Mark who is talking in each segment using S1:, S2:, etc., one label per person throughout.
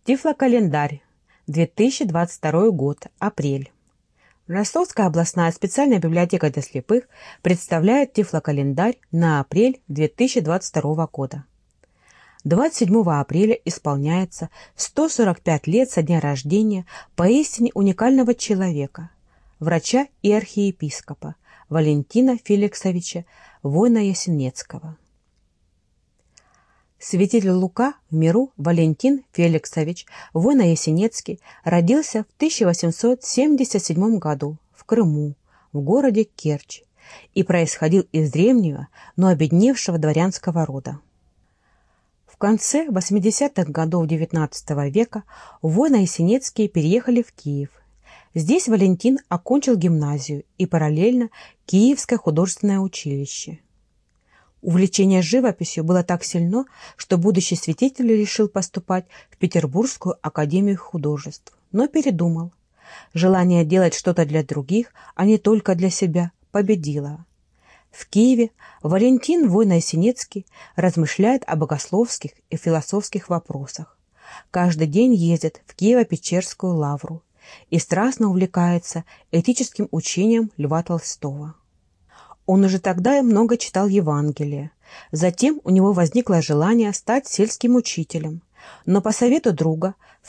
S1: Тифлокалендарь. 2022 год. Апрель. Ростовская областная специальная библиотека для слепых представляет Тифлокалендарь на апрель 2022 года. 27 апреля исполняется 145 лет со дня рождения поистине уникального человека, врача и архиепископа Валентина Феликсовича Войно-Ясенецкого. Святитель Лука в миру Валентин Феликсович Войно-Ясенецкий родился в 1877 году в Крыму, в городе Керчь, и происходил из древнего, но обедневшего дворянского рода. В конце 80-х годов XIX века Войно-Ясенецкие переехали в Киев. Здесь Валентин окончил гимназию и параллельно Киевское художественное училище. Увлечение живописью было так сильно, что будущий святитель решил поступать в Петербургскую академию художеств, но передумал. Желание делать что-то для других, а не только для себя, победило. В Киеве Валентин Войно-Ясенецкий размышляет о богословских и философских вопросах. Каждый день ездит в Киево-Печерскую лавру и страстно увлекается этическим учением Льва Толстого. Он уже тогда много читал Евангелие. Затем у него возникло желание стать сельским учителем, но по совету друга в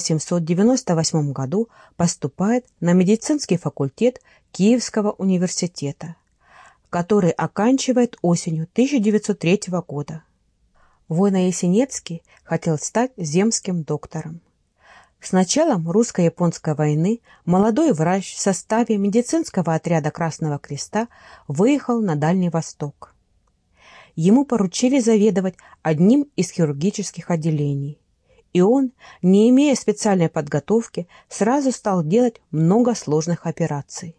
S1: 1898 году поступает на медицинский факультет Киевского университета, который оканчивает осенью 1903 года. Войно-Ясенецкий хотел стать земским доктором. С началом русско-японской войны молодой врач в составе медицинского отряда Красного Креста выехал на Дальний Восток. Ему поручили заведовать одним из хирургических отделений, и он, не имея специальной подготовки, сразу стал делать много сложных операций.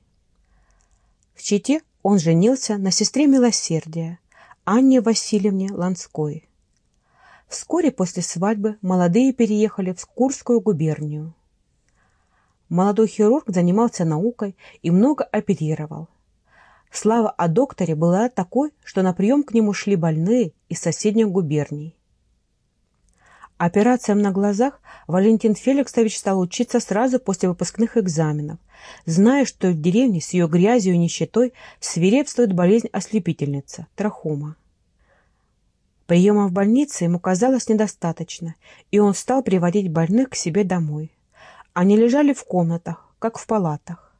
S1: В Чите он женился на сестре милосердия Анне Васильевне Ланской. Вскоре после свадьбы молодые переехали в Курскую губернию. Молодой хирург занимался наукой и много оперировал. Слава о докторе была такой, что на прием к нему шли больные из соседних губерний. Операциям на глазах Валентин Феликсович стал учиться сразу после выпускных экзаменов, зная, что в деревне с ее грязью и нищетой свирепствует болезнь ослепительница – трахома. Приема в больнице ему казалось недостаточно, и он стал приводить больных к себе домой. Они лежали в комнатах, как в палатах.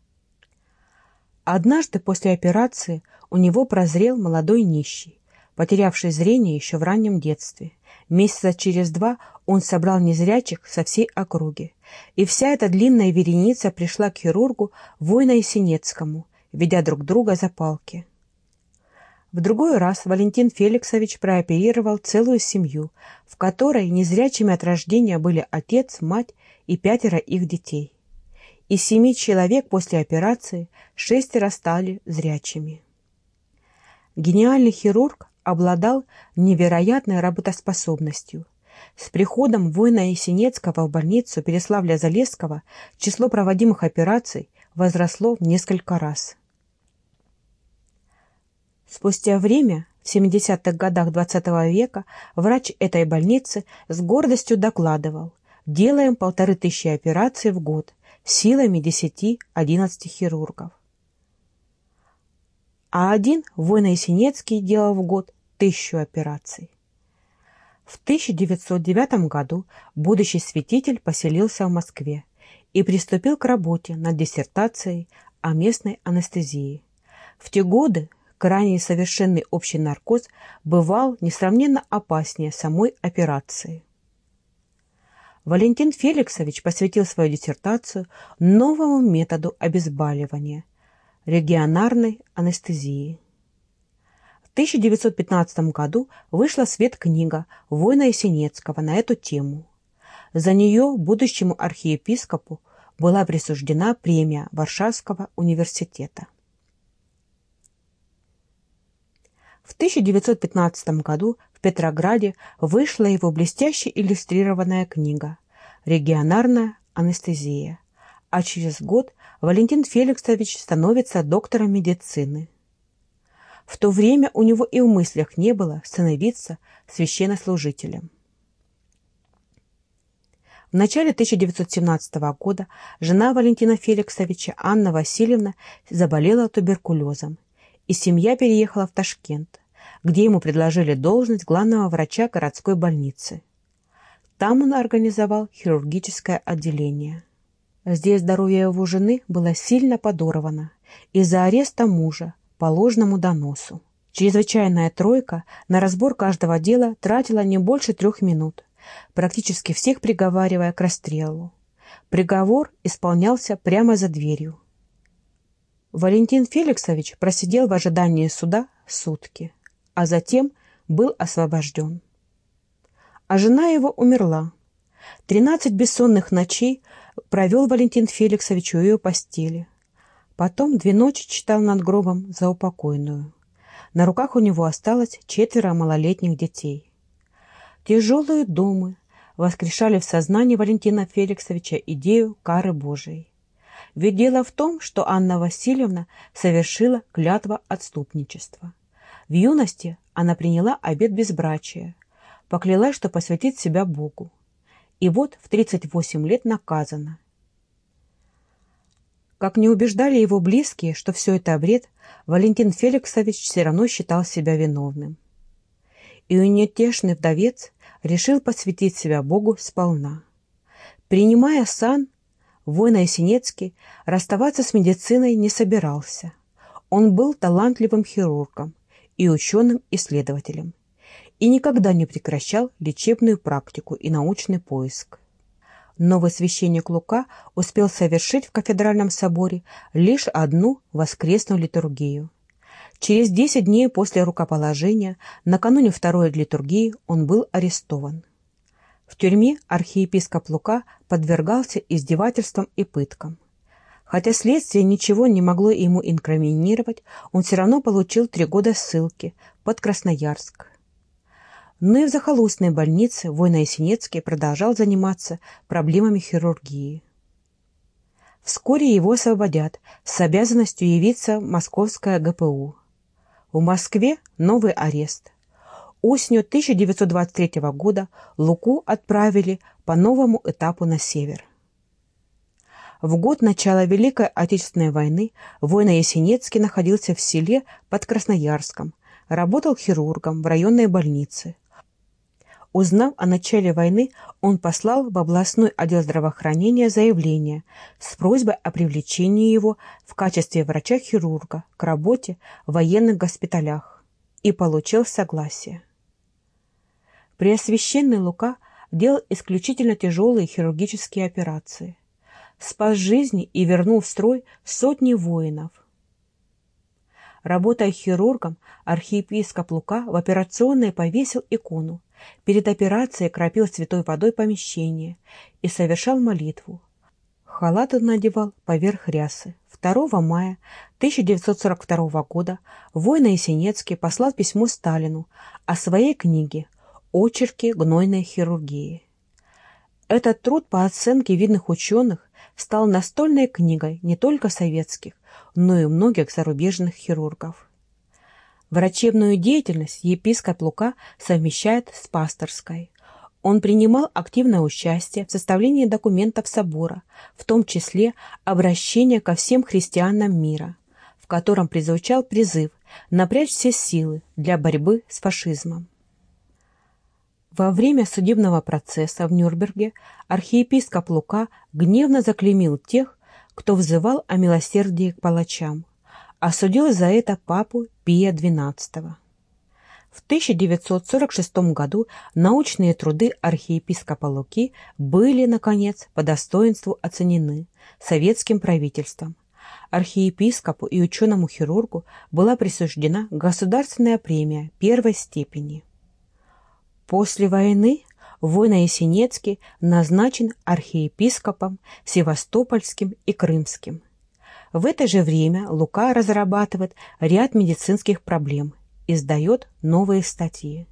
S1: Однажды после операции у него прозрел молодой нищий, потерявший зрение еще в раннем детстве. Месяца через 2 он собрал незрячих со всей округи, и вся эта длинная вереница пришла к хирургу Войно-Ясенецкому, ведя друг друга за палки. В другой раз Валентин Феликсович прооперировал целую семью, в которой незрячими от рождения были отец, мать и 5 их детей. Из 7 человек после операции 6 стали зрячими. Гениальный хирург обладал невероятной работоспособностью. С приходом Войно-Ясенецкого в больницу Переславля-Залесского число проводимых операций возросло в несколько раз. Спустя время, в 70-х годах XX века, врач этой больницы с гордостью докладывал: «Делаем 1500 операций в год силами 10-11 хирургов». А один Войно-Ясенецкий делал в год 1000 операций. В 1909 году будущий святитель поселился в Москве и приступил к работе над диссертацией о местной анестезии. В те годы крайне совершенный общий наркоз бывал несравненно опаснее самой операции. Валентин Феликсович посвятил свою диссертацию новому методу обезболивания – регионарной анестезии. В 1915 году вышла в свет книга Войно-Ясенецкого на эту тему. За нее будущему архиепископу была присуждена премия Варшавского университета. В 1915 году в Петрограде вышла его блестяще иллюстрированная книга «Регионарная анестезия», а через год Валентин Феликсович становится доктором медицины. В то время у него и в мыслях не было становиться священнослужителем. В начале 1917 года жена Валентина Феликсовича, Анна Васильевна, заболела туберкулезом, и семья переехала в Ташкент, где ему предложили должность главного врача городской больницы. Там он организовал хирургическое отделение. Здесь здоровье его жены было сильно подорвано из-за ареста мужа по ложному доносу. Чрезвычайная тройка на разбор каждого дела тратила не больше 3 минут, практически всех приговаривая к расстрелу. Приговор исполнялся прямо за дверью. Валентин Феликсович просидел в ожидании суда сутки, а затем был освобожден. А жена его умерла. 13 бессонных ночей провел Валентин Феликсович у ее постели. Потом 2 ночи читал над гробом заупокойную. На руках у него осталось 4 малолетних детей. Тяжелые думы воскрешали в сознании Валентина Феликсовича идею кары Божией. Ведь дело в том, что Анна Васильевна совершила клятву отступничества. В юности она приняла обет безбрачия, поклялась, что посвятит себя Богу. И вот в 38 лет наказана. Как не убеждали его близкие, что все это бред, Валентин Феликсович все равно считал себя виновным. И неутешный вдовец решил посвятить себя Богу сполна. Принимая сан, Войно-Ясенецкий расставаться с медициной не собирался. Он был талантливым хирургом и ученым-исследователем, и никогда не прекращал лечебную практику и научный поиск. Новый священник Лука успел совершить в кафедральном соборе лишь одну воскресную литургию. Через 10 дней после рукоположения, накануне второй литургии, он был арестован. В тюрьме архиепископ Лука подвергался издевательствам и пыткам. Хотя следствие ничего не могло ему инкриминировать, он все равно получил 3 года ссылки под Красноярск. Но и в захолустной больнице Войно-Ясенецкий продолжал заниматься проблемами хирургии. Вскоре его освободят с обязанностью явиться в Московское ГПУ. В Москве новый арест. Осенью 1923 года Луку отправили по новому этапу на север. В год начала Великой Отечественной войны Войно-Ясенецкий находился в селе под Красноярском, работал хирургом в районной больнице. Узнав о начале войны, он послал в областной отдел здравоохранения заявление с просьбой о привлечении его в качестве врача-хирурга к работе в военных госпиталях и получил согласие. Преосвященный Лука делал исключительно тяжелые хирургические операции, спас жизни и вернул в строй сотни воинов. Работая хирургом, архиепископ Лука в операционной повесил икону, перед операцией кропил святой водой помещение и совершал молитву. Халат он надевал поверх рясы. 2 мая 1942 года Войно-Ясенецкий послал письмо Сталину о своей книге «Очерки гнойной хирургии». Этот труд, по оценке видных ученых, стал настольной книгой не только советских, но и многих зарубежных хирургов. Врачебную деятельность епископ Лука совмещает с пасторской. Он принимал активное участие в составлении документов собора, в том числе обращение ко всем христианам мира, в котором прозвучал призыв напрячь все силы для борьбы с фашизмом. Во время судебного процесса в Нюрнберге архиепископ Лука гневно заклеймил тех, кто взывал о милосердии к палачам, осудил за это папу Пия XII. В 1946 году научные труды архиепископа Луки были, наконец, по достоинству оценены советским правительством. Архиепископу и ученому-хирургу была присуждена государственная премия 1-й степени. После войны Войно-Ясенецкий назначен архиепископом Севастопольским и Крымским. В это же время Лука разрабатывает ряд медицинских проблем, издает новые статьи.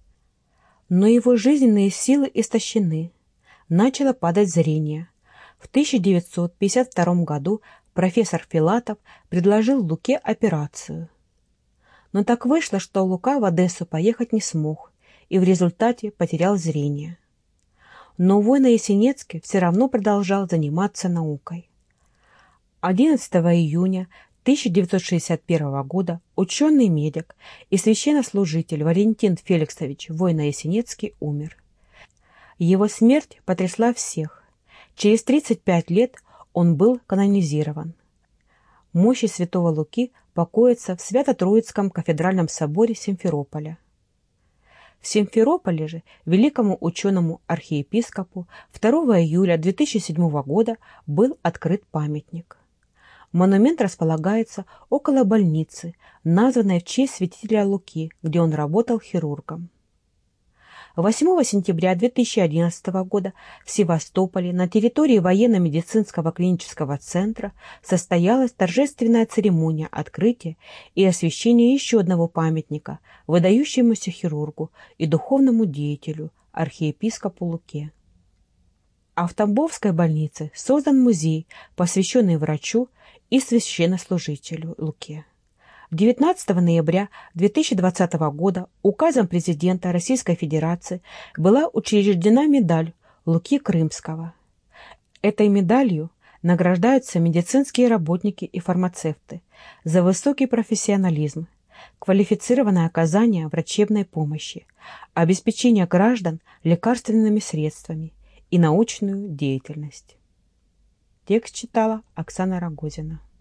S1: Но его жизненные силы истощены, начало падать зрение. В 1952 году профессор Филатов предложил Луке операцию. Но так вышло, что Лука в Одессу поехать не смог и в результате потерял зрение. но Войно-Ясенецкий все равно продолжал заниматься наукой. 11 июня 1961 года ученый-медик и священнослужитель Валентин Феликсович Войно-Ясенецкий умер. Его смерть потрясла всех. Через 35 лет он был канонизирован. Мощи святого Луки покоятся в Свято-Троицком кафедральном соборе Симферополя. В Симферополе же великому ученому-архиепископу 2 июля 2007 года был открыт памятник. Монумент располагается около больницы, названной в честь святителя Луки, где он работал хирургом. 8 сентября 2011 года в Севастополе на территории военно-медицинского клинического центра состоялась торжественная церемония открытия и освящения еще одного памятника выдающемуся хирургу и духовному деятелю, архиепископу Луке. А в Тамбовской больнице создан музей, посвященный врачу и священнослужителю Луке. 19 ноября 2020 года указом президента Российской Федерации была учреждена медаль Луки Крымского. Этой медалью награждаются медицинские работники и фармацевты за высокий профессионализм, квалифицированное оказание врачебной помощи, обеспечение граждан лекарственными средствами и научную деятельность. Текст читала Оксана Рогозина.